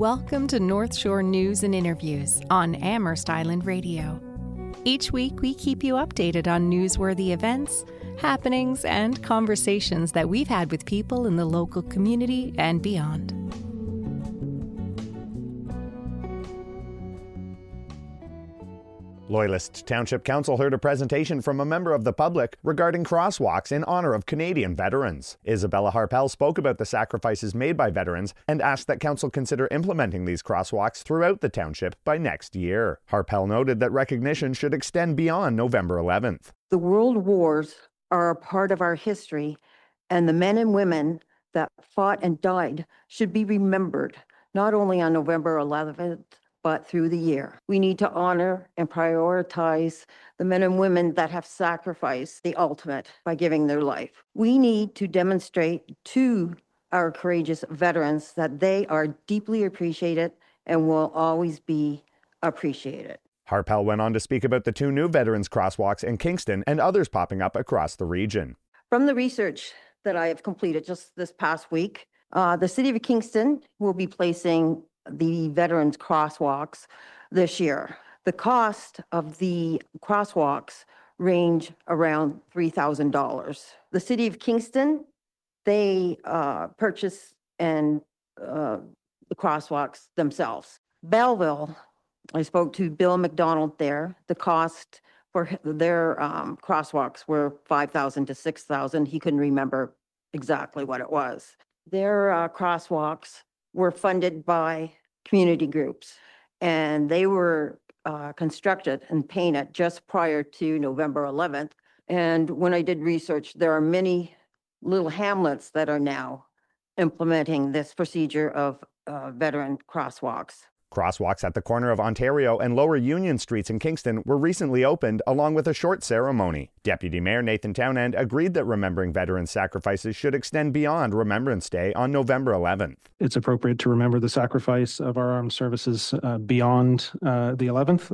Welcome to North Shore News and Interviews on Amherst Island Radio. Each week, we keep you updated on newsworthy events, happenings, and conversations that we've had with people in the local community and beyond. Loyalist Township Council heard a presentation from a member of the public regarding crosswalks in honor of Canadian veterans. Isabella Harpel spoke about the sacrifices made by veterans and asked that Council consider implementing these crosswalks throughout the township by next year. Harpel noted that recognition should extend beyond November 11th. The world wars are a part of our history, and the men and women that fought and died should be remembered, not only on November 11th, but through the year. We need to honor and prioritize the men and women that have sacrificed the ultimate by giving their life. We need to demonstrate to our courageous veterans that they are deeply appreciated and will always be appreciated. Harpel went on to speak about the two new veterans crosswalks in Kingston and others popping up across the region. From the research that I have completed just this past week, the City of Kingston will be placing the veterans crosswalks this year. The cost of the crosswalks range around $3,000. The City of Kingston, they purchase the crosswalks themselves. Belleville, I spoke to Bill McDonald there. The cost for their crosswalks were $5,000 to $6,000. He couldn't remember exactly what it was. Their crosswalks were funded by community groups, and they were constructed and painted just prior to November 11th. And when I did research, there are many little hamlets that are now implementing this procedure of veteran crosswalks. Crosswalks at the corner of Ontario and Lower Union Streets in Kingston were recently opened, along with a short ceremony. Deputy Mayor Nathan Townend agreed that remembering veterans' sacrifices should extend beyond Remembrance Day on November 11th. It's appropriate to remember the sacrifice of our armed services beyond the 11th,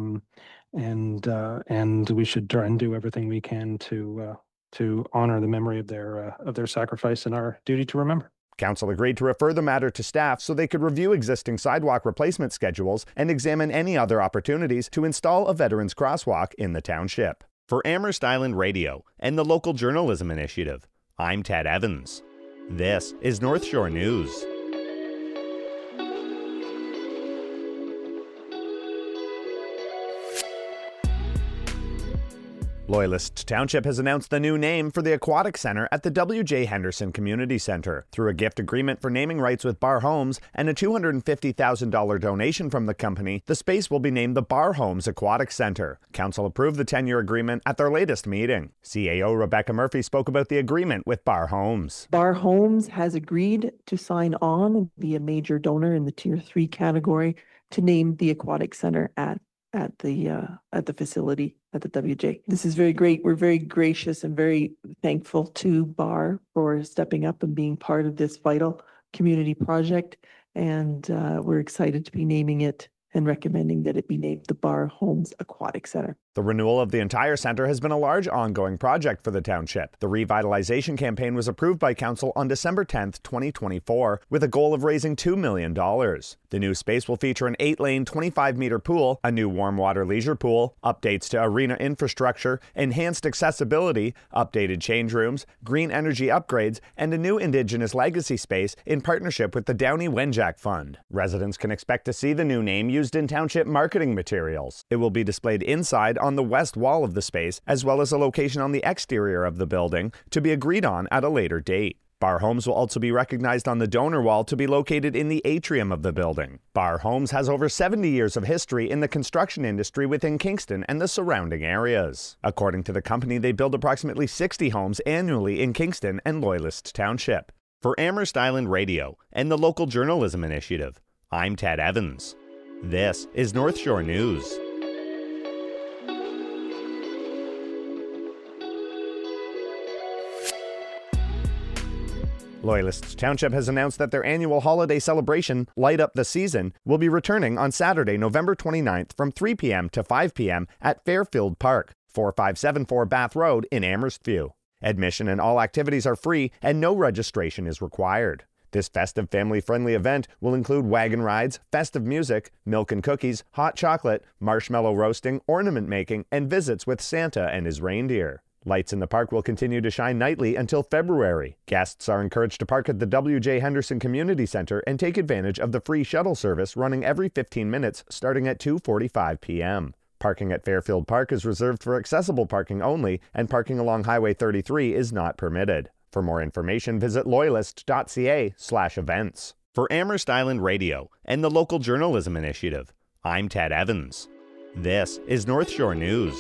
and we should try and do everything we can to honor the memory of their sacrifice and our duty to remember. Council agreed to refer the matter to staff so they could review existing sidewalk replacement schedules and examine any other opportunities to install a veterans crosswalk in the township. For Amherst Island Radio and the Local Journalism Initiative, I'm Ted Evans. This is North Shore News. Loyalist Township has announced the new name for the Aquatic Centre at the W.J. Henderson Community Centre. Through a gift agreement for naming rights with Bar Homes and a $250,000 donation from the company, the space will be named the Bar Homes Aquatic Centre. Council approved the 10-year agreement at their latest meeting. CAO Rebecca Murphy spoke about the agreement with Bar Homes. Bar Homes has agreed to sign on and be a major donor in the Tier 3 category to name the Aquatic Centre at the facility at the WJ. This is very great. We're very gracious and very thankful to Bar for stepping up and being part of this vital community project. And we're excited to be naming it and recommending that it be named the Bar Homes Aquatic Centre. The renewal of the entire centre has been a large ongoing project for the township. The revitalization campaign was approved by Council on December 10th, 2024, with a goal of raising $2 million. The new space will feature an 8-lane, 25-meter pool, a new warm water leisure pool, updates to arena infrastructure, enhanced accessibility, updated change rooms, green energy upgrades, and a new Indigenous legacy space in partnership with the Downey Wenjack Fund. Residents can expect to see the new name used in township marketing materials. It will be displayed inside on the west wall of the space, as well as a location on the exterior of the building to be agreed on at a later date. Bar Homes will also be recognized on the donor wall to be located in the atrium of the building. Bar Homes has over 70 years of history in the construction industry within Kingston and the surrounding areas. According to the company, they build approximately 60 homes annually in Kingston and Loyalist Township. For Amherst Island Radio and the Local Journalism Initiative, I'm Ted Evans. This is North Shore News. Loyalist Township has announced that their annual holiday celebration, Light Up the Season, will be returning on Saturday, November 29th from 3 p.m. to 5 p.m. at Fairfield Park, 4574 Bath Road in Amherstview. Admission and all activities are free and no registration is required. This festive family-friendly event will include wagon rides, festive music, milk and cookies, hot chocolate, marshmallow roasting, ornament making, and visits with Santa and his reindeer. Lights in the park will continue to shine nightly until February. Guests are encouraged to park at the W.J. Henderson Community Center and take advantage of the free shuttle service running every 15 minutes starting at 2:45 p.m. Parking at Fairfield Park is reserved for accessible parking only, and parking along Highway 33 is not permitted. For more information, visit loyalist.ca/events. For Amherst Island Radio and the Local Journalism Initiative, I'm Ted Evans. This is North Shore News.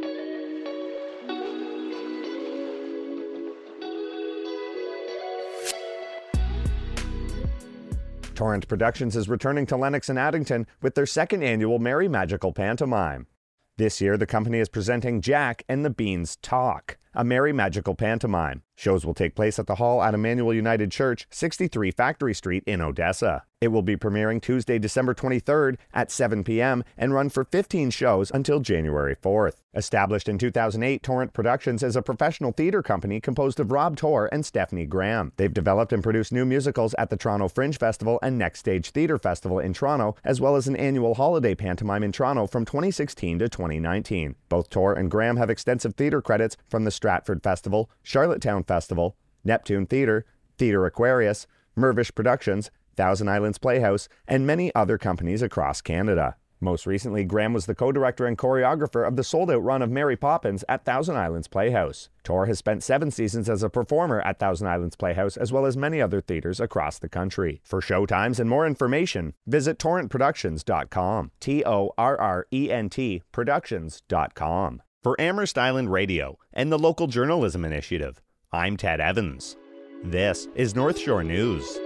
Torrent Productions is returning to Lennox and Addington with their second annual Merry Magical Pantomime. This year, the company is presenting Jack and the Beans Talk, a Merry Magical Pantomime. Shows will take place at the Hall at Emmanuel United Church, 63 Factory Street in Odessa. It will be premiering Tuesday, December 23rd at 7 p.m. and run for 15 shows until January 4th. Established in 2008, Torrent Productions is a professional theater company composed of Rob Torr and Stephanie Graham. They've developed and produced new musicals at the Toronto Fringe Festival and Next Stage Theatre Festival in Toronto, as well as an annual holiday pantomime in Toronto from 2016 to 2019. Both Torr and Graham have extensive theater credits from the Stratford Festival, Charlottetown Festival, Neptune Theatre, Theatre Aquarius, Mirvish Productions, Thousand Islands Playhouse, and many other companies across Canada. Most recently, Graham was the co-director and choreographer of the sold-out run of Mary Poppins at Thousand Islands Playhouse. Torr has spent 7 seasons as a performer at Thousand Islands Playhouse, as well as many other theaters across the country. For showtimes and more information, visit torrentproductions.com. TORRENT productions.com. For Amherst Island Radio and the Local Journalism Initiative, I'm Ted Evans. This is North Shore News.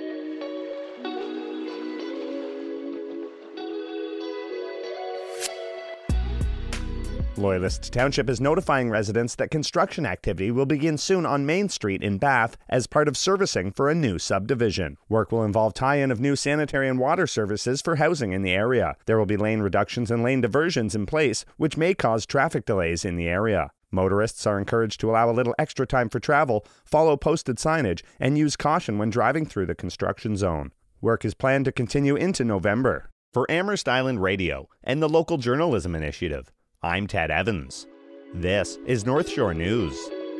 Loyalist Township is notifying residents that construction activity will begin soon on Main Street in Bath as part of servicing for a new subdivision. Work will involve tie-in of new sanitary and water services for housing in the area. There will be lane reductions and lane diversions in place, which may cause traffic delays in the area. Motorists are encouraged to allow a little extra time for travel, follow posted signage, and use caution when driving through the construction zone. Work is planned to continue into November. For Amherst Island Radio and the Local Journalism Initiative, I'm Ted Evans. This is North Shore News.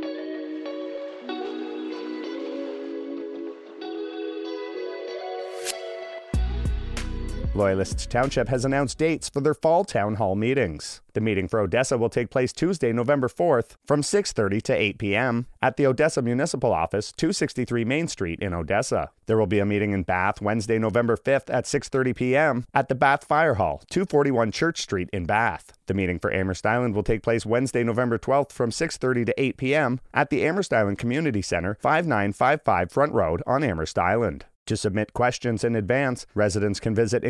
Loyalist Township has announced dates for their fall town hall meetings. The meeting for Odessa will take place Tuesday, November 4th from 6:30 to 8 p.m. at the Odessa Municipal Office, 263 Main Street in Odessa. There will be a meeting in Bath Wednesday, November 5th at 6:30 p.m. at the Bath Fire Hall, 241 Church Street in Bath. The meeting for Amherst Island will take place Wednesday, November 12th from 6:30 to 8 p.m. at the Amherst Island Community Center, 5955 Front Road on Amherst Island. To submit questions in advance, residents can visit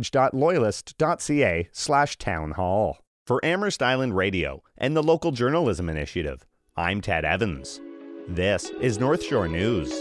engage.loyalist.ca/townhall. For Amherst Island Radio and the Local Journalism Initiative, I'm Ted Evans. This is North Shore News.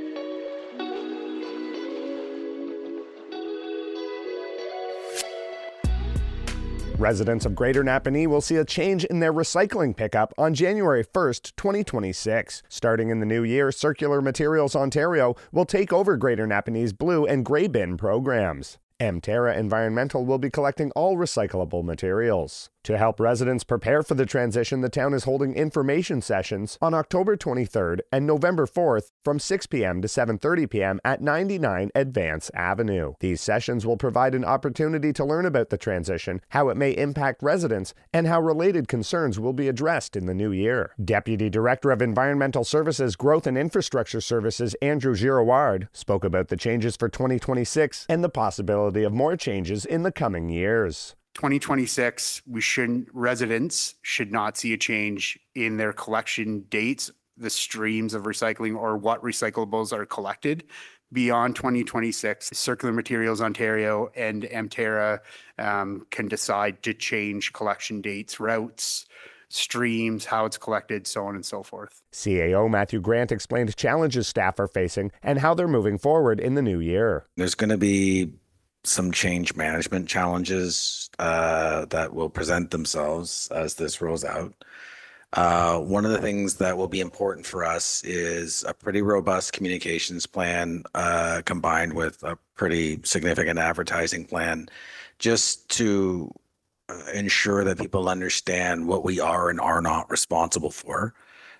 Residents of Greater Napanee will see a change in their recycling pickup on January 1st, 2026. Starting in the new year, Circular Materials Ontario will take over Greater Napanee's blue and gray bin programs. Mterra Environmental will be collecting all recyclable materials. To help residents prepare for the transition, the town is holding information sessions on October 23rd and November 4th from 6 p.m. to 7:30 p.m. at 99 Advance Avenue. These sessions will provide an opportunity to learn about the transition, how it may impact residents, and how related concerns will be addressed in the new year. Deputy Director of Environmental Services, Growth and Infrastructure Services, Andrew Girouard, spoke about the changes for 2026 and the possibility of more changes in the coming years. 2026, residents should not see a change in their collection dates, the streams of recycling, or what recyclables are collected. Beyond 2026, Circular Materials Ontario and Mterra can decide to change collection dates, routes, streams, how it's collected, so on and so forth. CAO Matthew Grant explained challenges staff are facing and how they're moving forward in the new year. There's going to be some change management challenges that will present themselves as this rolls out. One of the things that will be important for us is a pretty robust communications plan combined with a pretty significant advertising plan, just to ensure that people understand what we are and are not responsible for.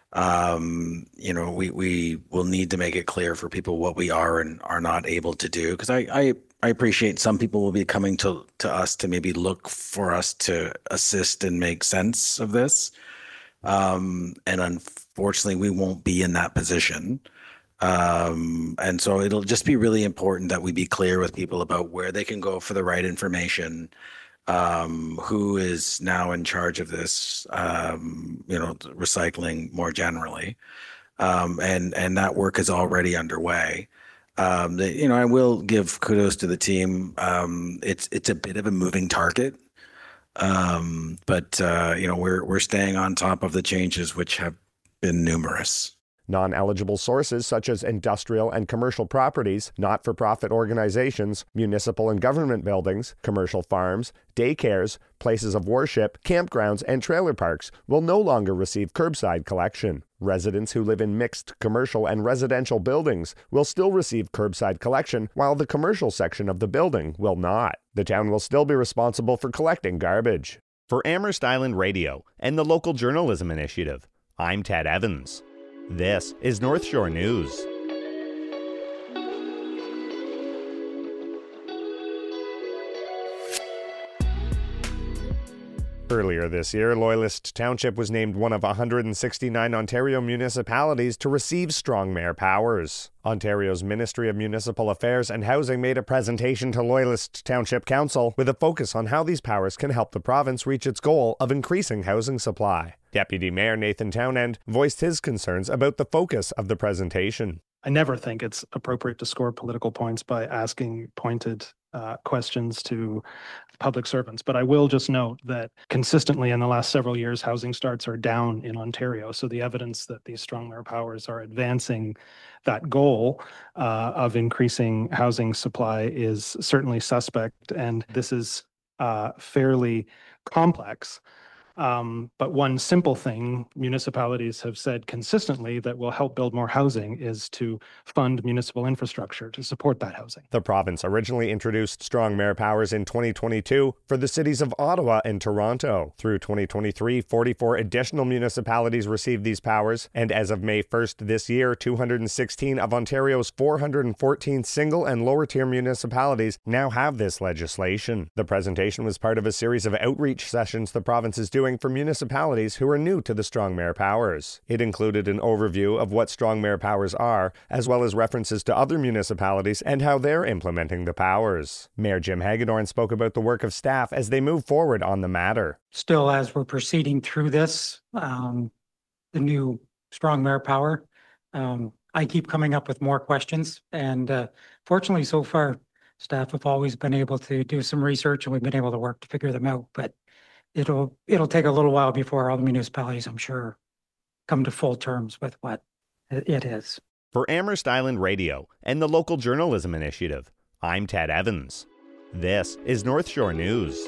We will need to make it clear for people what we are and are not able to do, because I appreciate some people will be coming to us to maybe look for us to assist and make sense of this. And unfortunately, we won't be in that position. And so it'll just be really important that we be clear with people about where they can go for the right information, who is now in charge of this, recycling more generally. And that work is already underway. I will give kudos to the team. It's a bit of a moving target. But we're staying on top of the changes, which have been numerous. Non-eligible sources such as industrial and commercial properties, not-for-profit organizations, municipal and government buildings, commercial farms, daycares, places of worship, campgrounds, and trailer parks will no longer receive curbside collection. Residents who live in mixed commercial and residential buildings will still receive curbside collection, while the commercial section of the building will not. The town will still be responsible for collecting garbage. For Amherst Island Radio and the Local Journalism Initiative, I'm Ted Evans. This is North Shore News. Earlier this year, Loyalist Township was named one of 169 Ontario municipalities to receive strong mayor powers. Ontario's Ministry of Municipal Affairs and Housing made a presentation to Loyalist Township Council with a focus on how these powers can help the province reach its goal of increasing housing supply. Deputy Mayor Nathan Townend voiced his concerns about the focus of the presentation. I never think it's appropriate to score political points by asking pointed questions to public servants. But I will just note that consistently in the last several years, housing starts are down in Ontario. So the evidence that these strong mayor powers are advancing that goal of increasing housing supply is certainly suspect. And this is fairly complex. But one simple thing municipalities have said consistently that will help build more housing is to fund municipal infrastructure to support that housing. The province originally introduced strong mayor powers in 2022 for the cities of Ottawa and Toronto. Through 2023, 44 additional municipalities received these powers, and as of May 1st this year, 216 of Ontario's 414 single and lower-tier municipalities now have this legislation. The presentation was part of a series of outreach sessions the province is doing for municipalities who are new to the strong mayor powers. It included an overview of what strong mayor powers are, as well as references to other municipalities and how they're implementing the powers. Mayor Jim Hagedorn spoke about the work of staff as they move forward on the matter. Still, as we're proceeding through this, the new strong mayor power, I keep coming up with more questions, and fortunately so far staff have always been able to do some research and we've been able to work to figure them out, but it'll take a little while before all the municipalities, I'm sure, come to full terms with what it is. For Amherst Island Radio and the Local Journalism Initiative, I'm Ted Evans. This is North Shore News.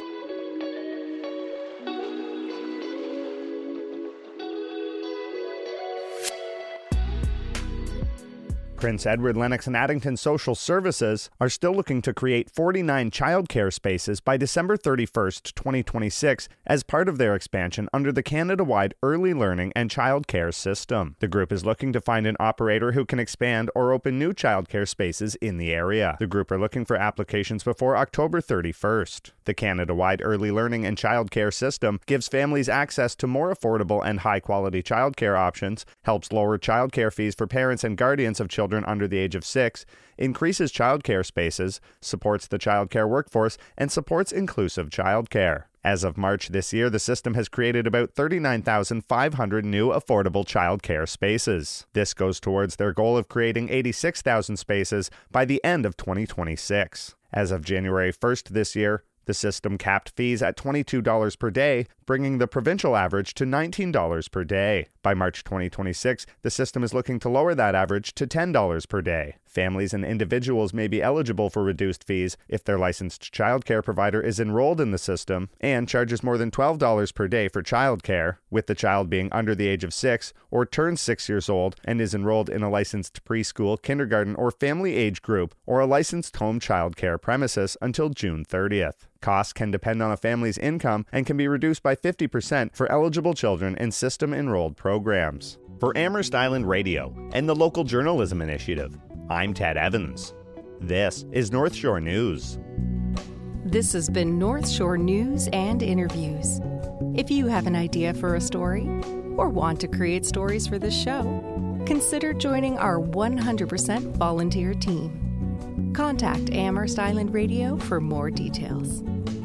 Prince Edward, Lennox and Addington Social Services are still looking to create 49 childcare spaces by December 31st, 2026 as part of their expansion under the Canada-wide Early Learning and Childcare System. The group is looking to find an operator who can expand or open new childcare spaces in the area. The group are looking for applications before October 31st. The Canada-wide Early Learning and Childcare System gives families access to more affordable and high-quality childcare options, helps lower childcare fees for parents and guardians of children under the age of 6, increases childcare spaces, supports the childcare workforce, and supports inclusive childcare. As of March this year, the system has created about 39,500 new affordable childcare spaces. This goes towards their goal of creating 86,000 spaces by the end of 2026. As of January 1st this year, the system capped fees at $22 per day, bringing the provincial average to $19 per day. By March 2026, the system is looking to lower that average to $10 per day. Families and individuals may be eligible for reduced fees if their licensed childcare provider is enrolled in the system and charges more than $12 per day for childcare, with the child being under the age of 6 or turns 6 years old and is enrolled in a licensed preschool, kindergarten, or family age group, or a licensed home childcare premises until June 30th. Costs can depend on a family's income and can be reduced by 50% for eligible children in system-enrolled programs. For Amherst Island Radio and the Local Journalism Initiative, I'm Ted Evans. This is North Shore News. This has been North Shore News and Interviews. If you have an idea for a story or want to create stories for this show, consider joining our 100% volunteer team. Contact Amherst Island Radio for more details.